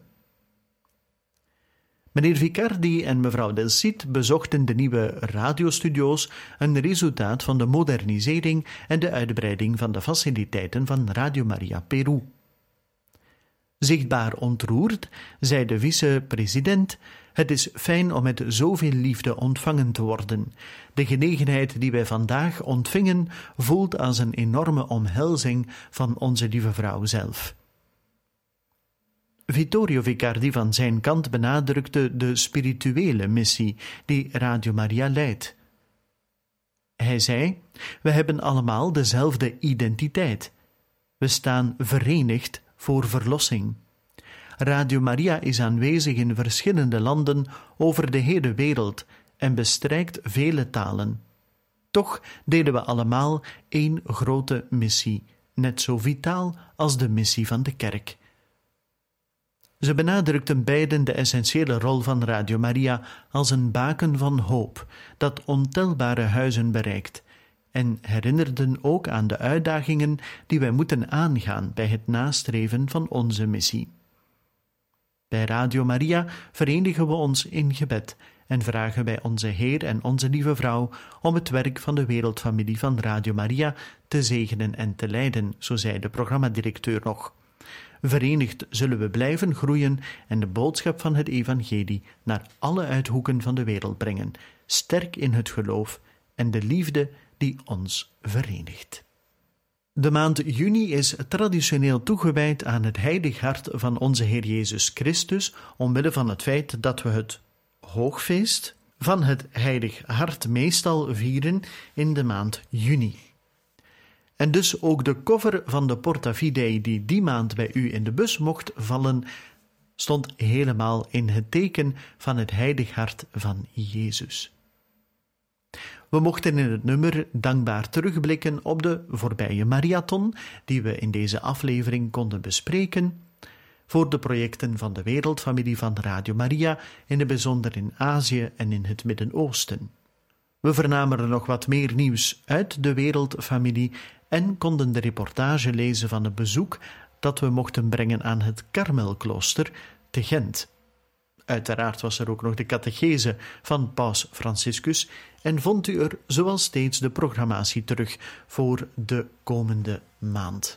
Meneer Vicardi en mevrouw Del Cid bezochten de nieuwe radiostudio's, een resultaat van de modernisering en de uitbreiding van de faciliteiten van Radio Maria Peru. Zichtbaar ontroerd zei de vice-president: het is fijn om met zoveel liefde ontvangen te worden. De genegenheid die wij vandaag ontvingen voelt als een enorme omhelzing van onze lieve vrouw zelf. Vittorio Vicardi van zijn kant benadrukte de spirituele missie die Radio Maria leidt. Hij zei: we hebben allemaal dezelfde identiteit. We staan verenigd voor verlossing. Radio Maria is aanwezig in verschillende landen over de hele wereld en bestrijkt vele talen. Toch delen we allemaal één grote missie, net zo vitaal als de missie van de kerk. Ze benadrukten beiden de essentiële rol van Radio Maria als een baken van hoop dat ontelbare huizen bereikt en herinnerden ook aan de uitdagingen die wij moeten aangaan bij het nastreven van onze missie. Bij Radio Maria verenigen we ons in gebed en vragen wij onze Heer en onze lieve vrouw om het werk van de wereldfamilie van Radio Maria te zegenen en te leiden, zo zei de programmadirecteur nog. Verenigd zullen we blijven groeien en de boodschap van het evangelie naar alle uithoeken van de wereld brengen, sterk in het geloof en de liefde die ons verenigt. De maand juni is traditioneel toegewijd aan het heilig hart van onze Heer Jezus Christus, omwille van het feit dat we het hoogfeest van het heilig hart meestal vieren in de maand juni. En dus ook de cover van de Porta Fidei die die maand bij u in de bus mocht vallen, stond helemaal in het teken van het heilig hart van Jezus. We mochten in het nummer dankbaar terugblikken op de voorbije marathon die we in deze aflevering konden bespreken, voor de projecten van de wereldfamilie van Radio Maria, in het bijzonder in Azië en in het Midden-Oosten. We vernamen er nog wat meer nieuws uit de wereldfamilie en konden de reportage lezen van het bezoek dat we mochten brengen aan het Karmelklooster te Gent. Uiteraard was er ook nog de catechese van Paus Franciscus en vond u er zoals steeds de programmatie terug voor de komende maand.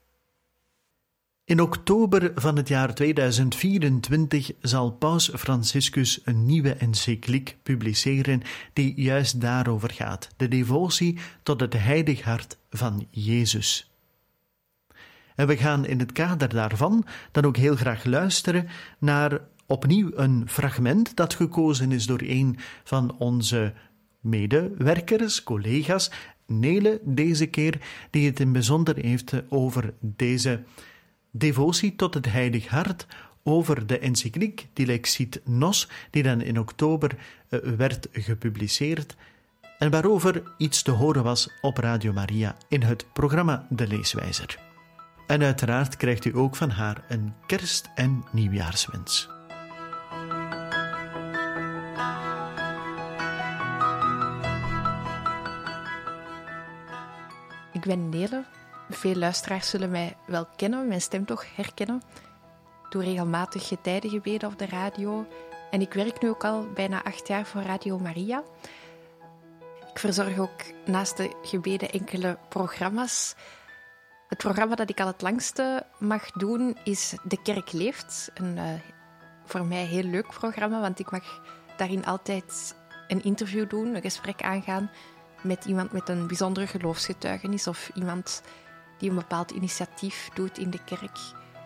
In oktober van het jaar 2024 zal Paus Franciscus een nieuwe encycliek publiceren die juist daarover gaat, de devotie tot het heilig hart van Jezus. En we gaan in het kader daarvan dan ook heel graag luisteren naar opnieuw een fragment dat gekozen is door een van onze medewerkers, collega's, Nele deze keer, die het in bijzonder heeft over deze devotie tot het heilig hart, over de encycliek Dilexit Nos, die dan in oktober werd gepubliceerd en waarover iets te horen was op Radio Maria in het programma De Leeswijzer. En uiteraard krijgt u ook van haar een kerst- en nieuwjaarswens. Ik ben Nele. Veel luisteraars zullen mij wel kennen, mijn stem toch herkennen. Ik doe regelmatig getijdengebeden op de radio en ik werk nu ook al bijna 8 jaar voor Radio Maria. Ik verzorg ook naast de gebeden enkele programma's. Het programma dat ik al het langste mag doen is De Kerk Leeft. Een voor mij heel leuk programma, want ik mag daarin altijd een interview doen, een gesprek aangaan met iemand met een bijzondere geloofsgetuigenis of iemand die een bepaald initiatief doet in de kerk.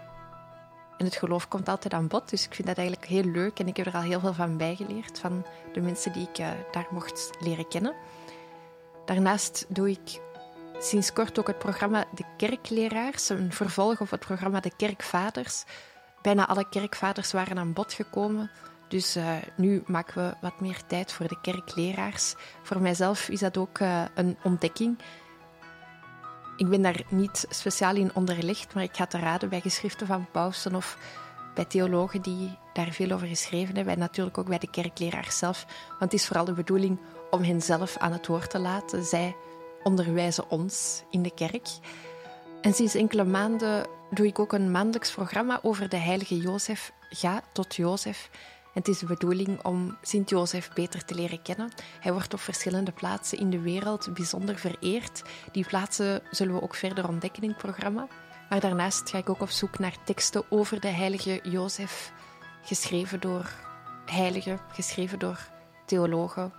En het geloof komt altijd aan bod, dus ik vind dat eigenlijk heel leuk en ik heb er al heel veel van bijgeleerd, van de mensen die ik daar mocht leren kennen. Daarnaast doe ik sinds kort ook het programma De Kerkleraars, een vervolg op het programma De Kerkvaders. Bijna alle kerkvaders waren aan bod gekomen, dus nu maken we wat meer tijd voor de kerkleraars. Voor mijzelf is dat ook een ontdekking. Ik ben daar niet speciaal in onderlegd, maar ik ga te raden bij geschriften van pausen of bij theologen die daar veel over geschreven hebben. En natuurlijk ook bij de kerkleraars zelf. Want het is vooral de bedoeling om hen zelf aan het woord te laten. Zij onderwijzen ons in de kerk. En sinds enkele maanden doe ik ook een maandelijks programma over de heilige Jozef. Ga tot Jozef. En het is de bedoeling om Sint-Jozef beter te leren kennen. Hij wordt op verschillende plaatsen in de wereld bijzonder vereerd. Die plaatsen zullen we ook verder ontdekken in het programma. Maar daarnaast ga ik ook op zoek naar teksten over de heilige Jozef, geschreven door heiligen, geschreven door theologen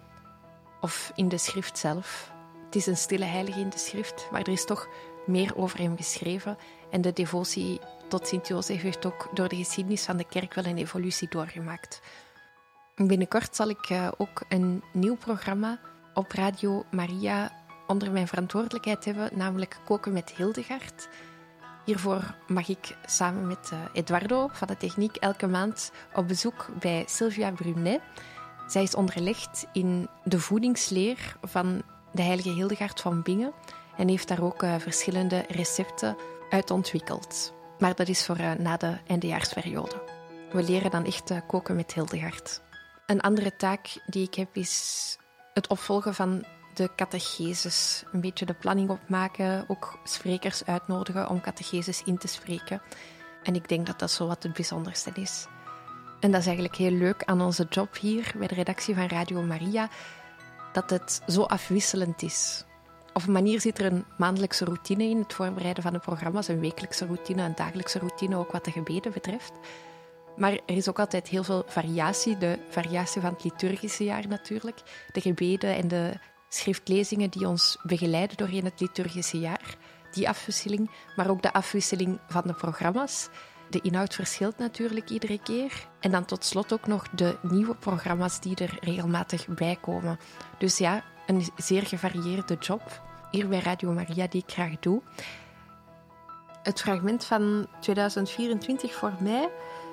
of in de schrift zelf. Het is een stille heilige in de schrift, maar er is toch meer over hem geschreven. En de devotie tot Sint-Jozef heeft ook door de geschiedenis van de kerk wel een evolutie doorgemaakt. Binnenkort zal ik ook een nieuw programma op Radio Maria onder mijn verantwoordelijkheid hebben, namelijk Koken met Hildegard. Hiervoor mag ik samen met Eduardo van de techniek elke maand op bezoek bij Sylvia Brunet. Zij is onderlegd in de voedingsleer van de heilige Hildegard van Bingen en heeft daar ook verschillende recepten uit ontwikkeld. Maar dat is voor na de eindejaarsperiode. We leren dan echt koken met Hildegard. Een andere taak die ik heb is het opvolgen van de catecheses. Een beetje de planning opmaken, ook sprekers uitnodigen om catecheses in te spreken. En ik denk dat dat zo wat het bijzonderste is. En dat is eigenlijk heel leuk aan onze job hier bij de redactie van Radio Maria, dat het zo afwisselend is. Op een manier zit er een maandelijkse routine in, het voorbereiden van de programma's, een wekelijkse routine, een dagelijkse routine, ook wat de gebeden betreft. Maar er is ook altijd heel veel variatie, de variatie van het liturgische jaar natuurlijk, de gebeden en de schriftlezingen die ons begeleiden doorheen het liturgische jaar, die afwisseling, maar ook de afwisseling van de programma's. De inhoud verschilt natuurlijk iedere keer. En dan tot slot ook nog de nieuwe programma's die er regelmatig bij komen. Dus ja, een zeer gevarieerde job hier bij Radio Maria die ik graag doe. Het fragment van 2024 voor mij.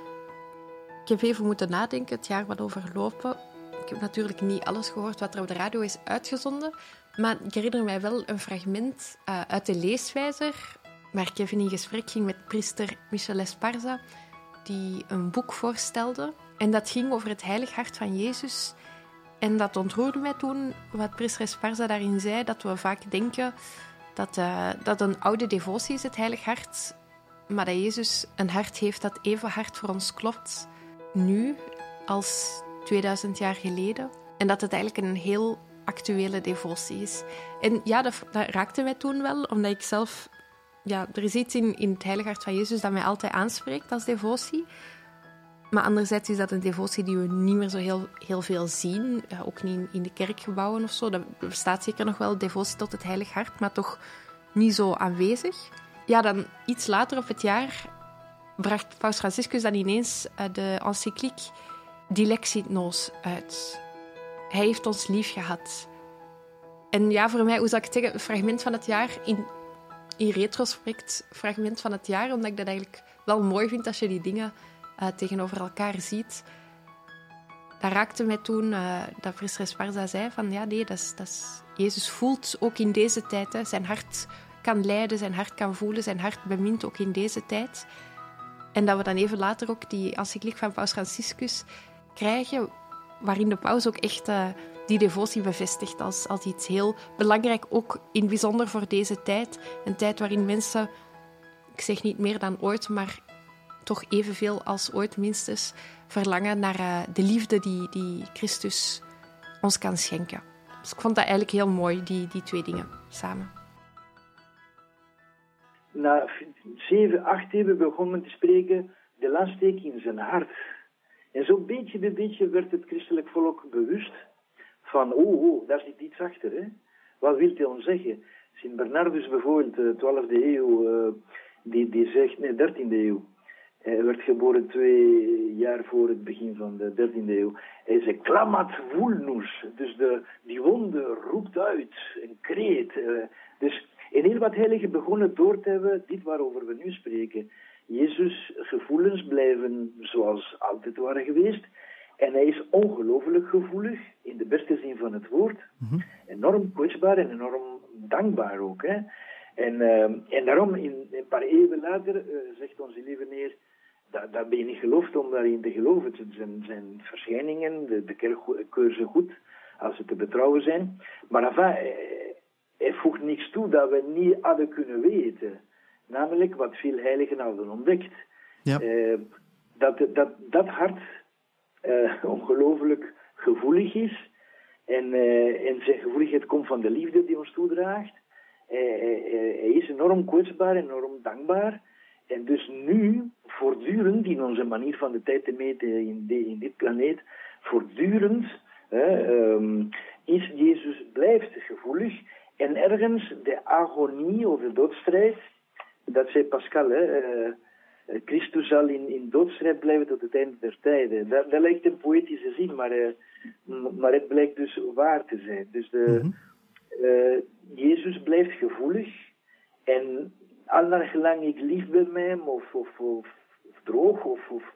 Ik heb even moeten nadenken, het jaar wat overlopen. Ik heb natuurlijk niet alles gehoord wat er op de radio is uitgezonden. Maar ik herinner mij wel een fragment uit de leeswijzer, waar ik even in gesprek ging met priester Michel Esparza, die een boek voorstelde. En dat ging over het heilig hart van Jezus. En dat ontroerde mij toen, wat priester Esparza daarin zei, dat we vaak denken dat een oude devotie is, het heilig hart, maar dat Jezus een hart heeft dat even hard voor ons klopt, nu als 2000 jaar geleden. En dat het eigenlijk een heel actuele devotie is. En ja, dat raakte mij toen wel, omdat ik zelf... Ja, er is iets in het heilig hart van Jezus dat mij altijd aanspreekt als devotie. Maar anderzijds is dat een devotie die we niet meer zo heel veel zien. Ook niet in de kerkgebouwen of zo. Er bestaat zeker nog wel devotie tot het heilig hart, maar toch niet zo aanwezig. Ja, dan iets later op het jaar bracht Paus Franciscus dan ineens de encycliek Dilexit Nos uit. Hij heeft ons lief gehad. En ja, voor mij, hoe zou ik het zeggen, een fragment van het jaar... In retrospect fragment van het jaar, omdat ik dat eigenlijk wel mooi vind als je die dingen tegenover elkaar ziet. Dat raakte mij toen dat priester Esparza zei van ja, nee, dat is, Jezus voelt ook in deze tijd. Hè, zijn hart kan lijden, zijn hart kan voelen, zijn hart bemint ook in deze tijd. En dat we dan even later ook die encycliek van Paus Franciscus krijgen, waarin de paus ook echt... die devotie bevestigt als iets heel belangrijk, ook in het bijzonder voor deze tijd. Een tijd waarin mensen, ik zeg niet meer dan ooit, maar toch evenveel als ooit minstens, verlangen naar de liefde die Christus ons kan schenken. Dus ik vond dat eigenlijk heel mooi, die twee dingen samen. na 7, 8 hebben we begonnen te spreken de laatsteek in zijn hart. En zo beetje bij beetje werd het christelijk volk bewust van, daar zit iets achter. Hè? Wat wil hij ons zeggen? Sint Bernardus bijvoorbeeld, 12e eeuw, die zegt, nee, 13e eeuw. Hij werd geboren 2 jaar voor het begin van de 13e eeuw. Hij zei, clamat vulnus. Dus die wonde roept uit, een kreet. Dus in heel wat heiligen begonnen door te hebben, dit waarover we nu spreken. Jezus' gevoelens blijven zoals altijd waren geweest. En hij is ongelooflijk gevoelig, in de beste zin van het woord. Enorm kwetsbaar en enorm dankbaar ook. Hè? En daarom, een paar eeuwen later, zegt onze lieve Heer, daar ben je niet geloofd om daarin te geloven. Zijn verschijningen, de kerk keur ze goed, als ze te betrouwen zijn. Maar enfin, hij voegt niks toe dat we niet hadden kunnen weten. Namelijk wat veel heiligen hadden ontdekt. Ja. Dat hart ongelooflijk gevoelig is. En zijn gevoeligheid komt van de liefde die ons toedraagt. Hij is enorm kwetsbaar, enorm dankbaar. En dus nu, voortdurend, in onze manier van de tijd te meten in dit planeet, voortdurend is Jezus blijft gevoelig. En ergens de agonie of de doodstrijd, dat zei Pascal, Christus zal in doodstrijd blijven tot het einde der tijden. Dat lijkt een poëtische zin, maar het blijkt dus waar te zijn. Dus Jezus blijft gevoelig en al naar gelang ik lief ben met hem of droog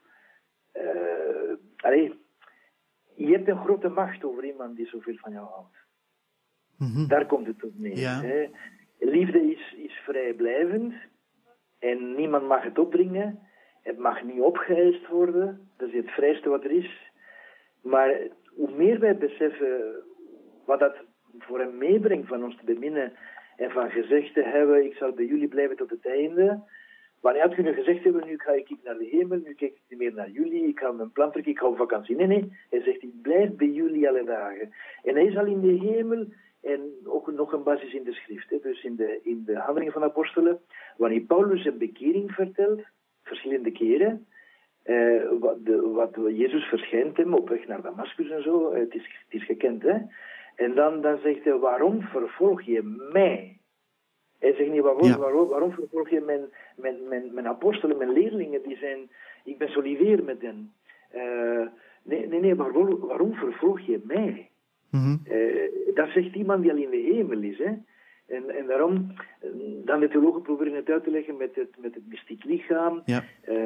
je hebt een grote macht over iemand die zoveel van jou houdt. Daar komt het op neer. Ja. Liefde is vrijblijvend en niemand mag het opdringen. Het mag niet opgeëist worden. Dat is het vrijste wat er is. Maar hoe meer wij beseffen wat dat voor hem meebrengt van ons te beminnen en van gezegd te hebben, ik zal bij jullie blijven tot het einde. Maar hij had kunnen gezegd hebben, nu ga ik naar de hemel, nu kijk ik niet meer naar jullie, ik ga mijn plan trekken, ik ga op vakantie. Nee, hij zegt, ik blijf bij jullie alle dagen. En hij is al in de hemel en ook nog een basis in de schrift. Hè. Dus in de handelingen van de apostelen, wanneer Paulus een bekering vertelt, verschillende keren, wat Jezus verschijnt hem op weg naar Damascus en zo, het is gekend, hè. En dan zegt hij, waarom vervolg je mij? Hij zegt niet, waarom vervolg je mijn apostelen, mijn leerlingen, ik ben solidair met hen. Nee, waarom vervolg je mij? Dat zegt iemand die al in de hemel is, hè. En daarom, dan de theologen proberen het uit te leggen met het mystiek lichaam. Ja.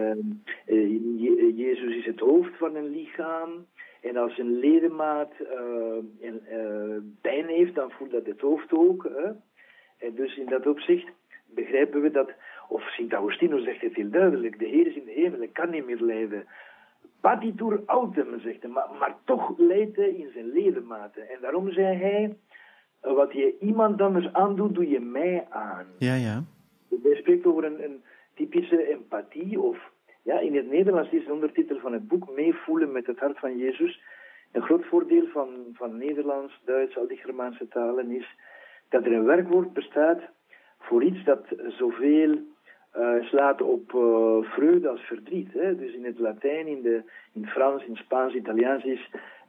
Jezus is het hoofd van een lichaam. En als een ledemaat pijn heeft, dan voelt dat het hoofd ook. En dus in dat opzicht begrijpen we dat, of Sint Augustinus zegt het heel duidelijk, de Heer is in de hemel, hij kan niet meer lijden. Patitur autem, zegt hij, maar toch lijdt hij in zijn ledematen. En daarom zei hij, wat je iemand anders aandoet, doe je mij aan. Ja. Hij spreekt over een typische empathie, of ja, in het Nederlands is de ondertitel van het boek Meevoelen met het hart van Jezus. Een groot voordeel van Nederlands, Duits, al die Germaanse talen is dat er een werkwoord bestaat voor iets dat zoveel slaat op vreugde als verdriet. Hè? Dus in het Latijn, in Frans, in Spaans, Italiaans is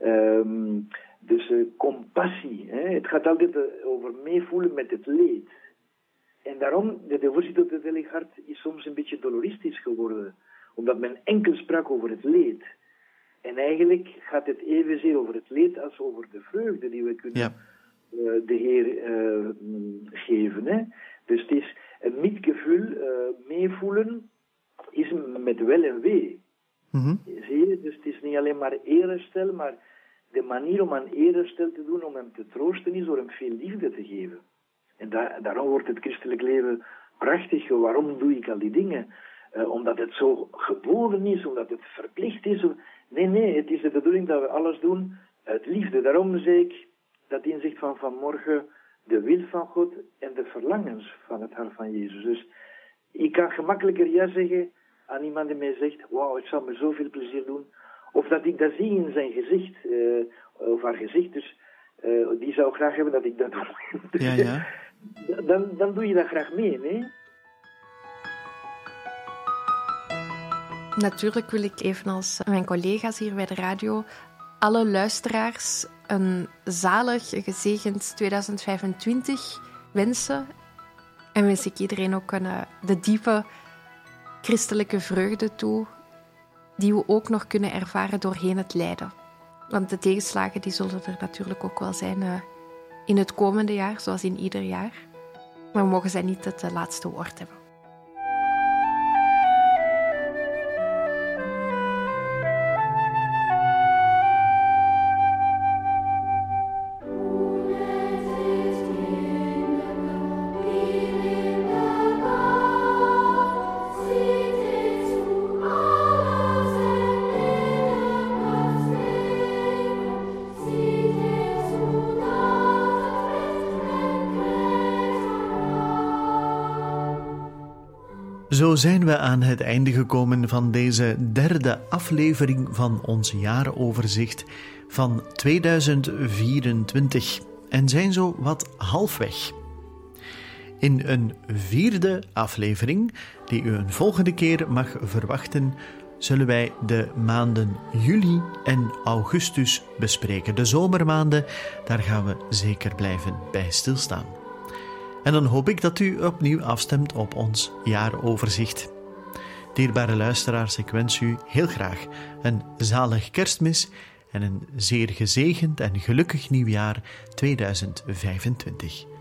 compassie. Hè? Het gaat altijd over meevoelen met het leed. En daarom, de devotie tot het Heilig Hart is soms een beetje doloristisch geworden, omdat men enkel sprak over het leed. En eigenlijk gaat het evenzeer over het leed als over de vreugde die we kunnen de Heer geven. Hè? Dus het is een mitgevoel, meevoelen, is met wel en wee. Zie je? Dus het is niet alleen maar eerherstel, maar de manier om aan eerherstel te doen, om hem te troosten, is door hem veel liefde te geven. En daarom wordt het christelijk leven prachtig. Waarom doe ik al die dingen? Omdat het zo geboden is, omdat het verplicht is. Nee, het is de bedoeling dat we alles doen uit liefde. Daarom zeg ik dat inzicht van vanmorgen, de wil van God en de verlangens van het hart van Jezus. Dus ik kan gemakkelijker ja zeggen aan iemand die mij zegt, wauw, het zal me zoveel plezier doen. Of dat ik dat zie in zijn gezicht, of haar gezicht. Dus die zou graag hebben dat ik dat doe. Ja. Dan doe je dat graag mee, nee? Natuurlijk wil ik, evenals mijn collega's hier bij de radio, alle luisteraars een zalig, gezegend 2025 wensen. En wens ik iedereen ook de diepe christelijke vreugde toe, die we ook nog kunnen ervaren doorheen het lijden. Want de tegenslagen die zullen er natuurlijk ook wel zijn in het komende jaar, zoals in ieder jaar. Maar mogen zij niet het laatste woord hebben. Zo zijn we aan het einde gekomen van deze derde aflevering van ons jaaroverzicht van 2024 en zijn zo wat halfweg. In een vierde aflevering, die u een volgende keer mag verwachten, zullen wij de maanden juli en augustus bespreken. De zomermaanden, daar gaan we zeker blijven bij stilstaan. En dan hoop ik dat u opnieuw afstemt op ons jaaroverzicht. Dierbare luisteraars, ik wens u heel graag een zalig Kerstmis en een zeer gezegend en gelukkig nieuwjaar 2025.